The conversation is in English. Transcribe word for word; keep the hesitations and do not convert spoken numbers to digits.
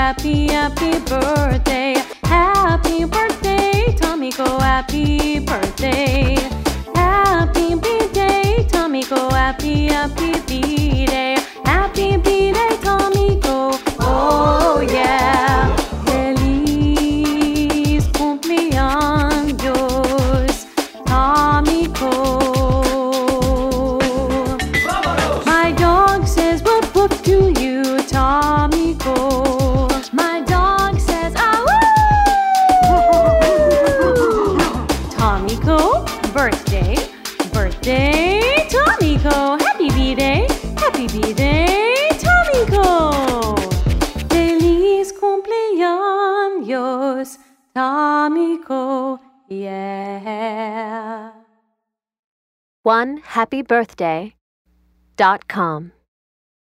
happy, happy birthday. Happy birthday, Tomiko, happy birthday. Happy B-Day, Tomiko, happy, happy B-Day. Happy B-Day, Tomiko, oh yeah. Feliz cumpleaños, Tomiko. My dog says whoop whoop to you, Tomiko. My dog says ah woo. Tomiko, birthday, birthday, Tomiko. Happy B-Day, happy B-Day, Tomiko. Feliz cumpleaños, Tomiko, yeah. one happy birthday dot com